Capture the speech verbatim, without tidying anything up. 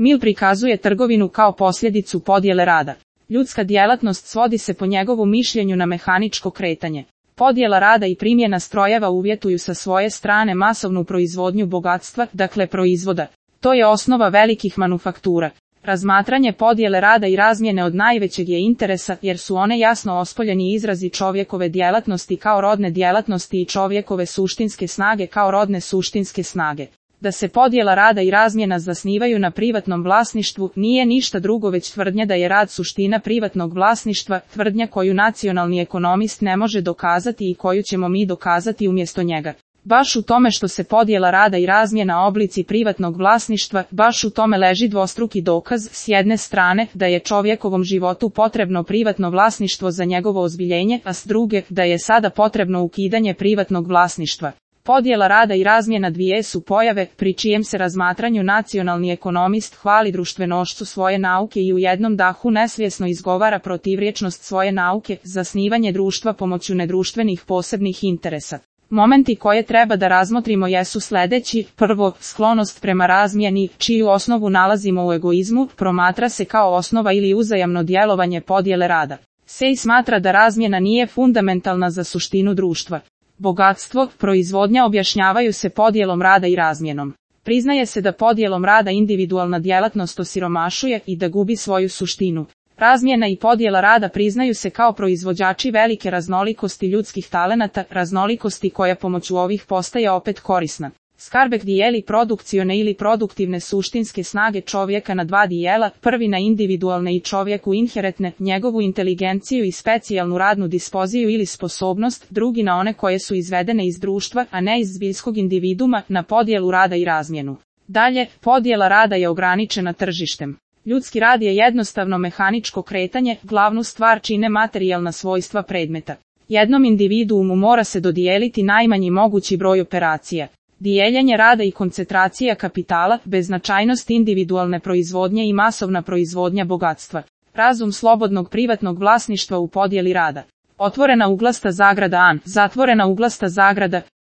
Mill prikazuje trgovinu kao posljedicu podjele rada. Ljudska djelatnost svodi se po njegovu mišljenju na mehaničko kretanje. Podjela rada i primjena strojeva uvjetuju sa svoje strane masovnu proizvodnju bogatstva, dakle proizvoda. To je osnova velikih manufaktura. Razmatranje podjele rada i razmjene od najvećeg je interesa, jer su one jasno ospoljeni izrazi čovjekove djelatnosti kao rodne djelatnosti i čovjekove suštinske snage kao rodne suštinske snage. Da se podjela rada i razmjena zasnivaju na privatnom vlasništvu nije ništa drugo već tvrdnja da je rad suština privatnog vlasništva, tvrdnja koju nacionalni ekonomist ne može dokazati i koju ćemo mi dokazati umjesto njega. Baš u tome što se podjela rada i razmjena oblici privatnog vlasništva, baš u tome leži dvostruki dokaz, s jedne strane, da je čovjekovom životu potrebno privatno vlasništvo za njegovo ozbiljenje, a s druge, da je sada potrebno ukidanje privatnog vlasništva. Podjela rada i razmjena dvije su pojave, pri čijem se razmatranju nacionalni ekonomist hvali društvenošću svoje nauke i u jednom dahu nesvjesno izgovara protivrječnost svoje nauke, zasnivanje društva pomoću nedruštvenih posebnih interesa. Momenti koje treba da razmotrimo jesu sljedeći: prvo, sklonost prema razmjeni, čiju osnovu nalazimo u egoizmu, promatra se kao osnova ili uzajamno djelovanje podjele rada. Sej smatra da razmjena nije fundamentalna za suštinu društva. Bogatstvo, proizvodnja objašnjavaju se podjelom rada i razmjenom. Priznaje se da podjelom rada individualna djelatnost osiromašuje i da gubi svoju suštinu. Razmjena i podjela rada priznaju se kao proizvođači velike raznolikosti ljudskih talenata, raznolikosti koja pomoću ovih postaje opet korisna. Skarbek dijeli produkcione ili produktivne suštinske snage čovjeka na dva dijela, prvi na individualne i čovjeku inherentne, njegovu inteligenciju i specijalnu radnu dispoziju ili sposobnost, drugi na one koje su izvedene iz društva, a ne iz zbiljskog individuma, na podjelu rada i razmjenu. Dalje, podjela rada je ograničena tržištem. Ljudski rad je jednostavno mehaničko kretanje, glavnu stvar čine materijalna svojstva predmeta. Jednom individuumu mora se dodijeliti najmanji mogući broj operacija. Dijeljenje rada i koncentracija kapitala, beznačajnost individualne proizvodnje i masovna proizvodnja bogatstva. Razum slobodnog privatnog vlasništva u podjeli rada. Otvorena uglasta zagrada an, zatvorena uglasta zagrada,